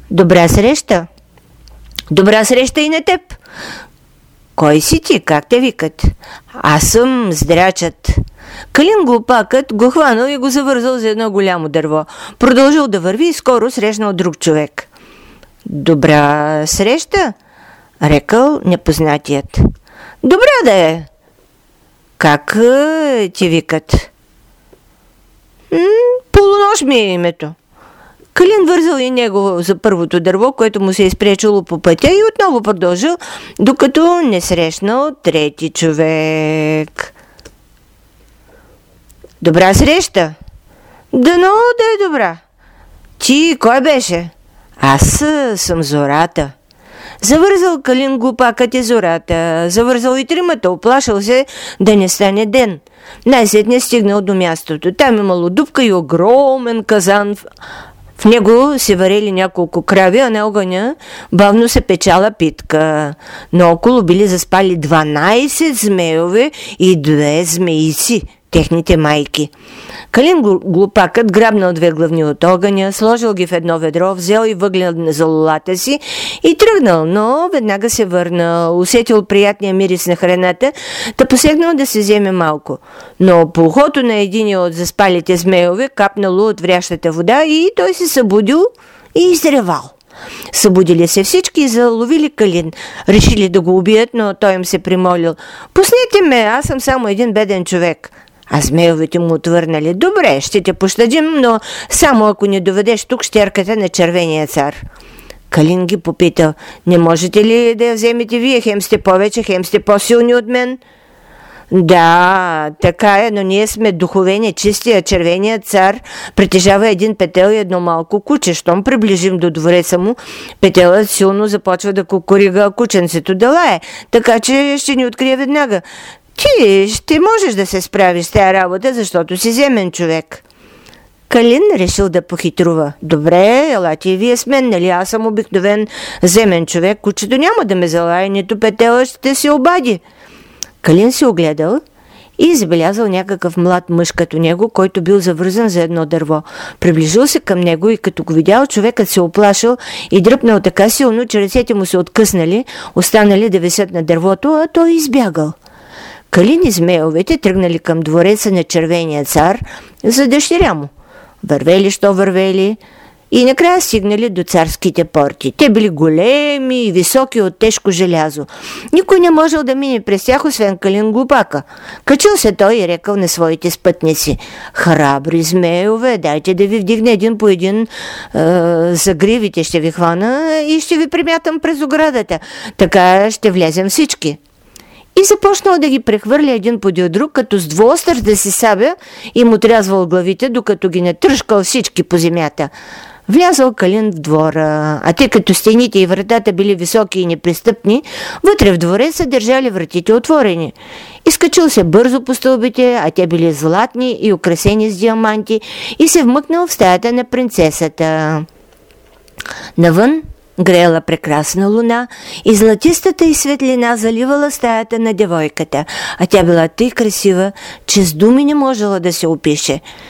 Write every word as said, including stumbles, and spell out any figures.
Добра среща! Добра среща и на теб! Кой си ти? Как те викат? Аз съм здрачът. Калин глупакът го хванал и го завързал за едно голямо дърво. Продължил да върви и скоро срещнал друг човек. Добра среща? Рекал непознатият. Добра да е. Как е, ти викат? М- полунощ ми е името. Калин вързал и него за първото дърво, което му се е изпречило по пътя, и отново продължил, докато не срещнал трети човек. Добра среща! Дано да е добра. Ти кой беше? Аз съм Зората. Завързал Калин глупакът и Зората. Завързал и тримата, оплашал се да не стане ден. Най-сетне стигнал до мястото. Там имало дупка и огромен казан. В него се варели няколко крави, а на огъня бавно се печала питка. Наоколо били заспали дванайсет змейове и две змеици, техните майки. Калин глупакът грабнал две главни от огъня, сложил ги в едно ведро, взел и въгледал за лулата си и тръгнал, но веднага се върнал, усетил приятния мирис на храната, та посегнал да се вземе малко. Но по ухото на един от заспалите змейове капнало от врящата вода и той се събудил и изревал. Събудили се всички и заловили Калин. Решили да го убият, но той им се примолил. Пуснете ме, аз съм само един беден човек. А змейовете му отвърнали. Добре, ще те пощадим, но само ако не доведеш тук щерката на червения цар. Калин ги попитал. Не можете ли да я вземете вие? Хем сте повече, хем сте по-силни от мен? Да, така е, но ние сме духовени, чистия червения цар притежава един петел и едно малко куче. Щом приближим до двореца му, петелът силно започва да кукурига, а кученцето да лае, така че ще ни открие веднага. Ти ще можеш да се справиш с тази работа, защото си земен човек. Калин решил да похитрува. Добре, елате и вие с мен, нали? Аз съм обикновен земен човек. Кучето няма да ме залае, нито петела ще се обади. Калин се огледал и забелязал някакъв млад мъж като него, който бил завързан за едно дърво. Приближил се към него и като го видял, човекът се оплашил и дръпнал така силно, че ръцете му се откъснали, останали да висят на дървото, а той избягал. Калин и змейовете тръгнали към двореца на червения цар за дъщеря му. Вървели, що вървели, и накрая стигнали до царските порти. Те били големи и високи от тежко желязо. Никой не можел да мине през тях, освен Калин глупака. Качил се той и рекал на своите спътници: храбри змейове, дайте да ви вдигне един по един, е, за гривите ще ви хвана и ще ви примятам през оградата. Така ще влезем всички. И започнал да ги прехвърля един поди друг, като с двуостър да си сабя и му трязвал главите, докато ги натръшкал всички по земята. Влязал Калин в двора, а тъй като стените и вратата били високи и непристъпни, вътре в двореца държали вратите отворени. Изкачил се бързо по стълбите, а те били златни и украсени с диаманти, и се вмъкнал в стаята на принцесата. Навън греела прекрасна луна и златистата и светлина заливала стаята на девойката, а тя била тъй красива, че с думи не можела да се опише.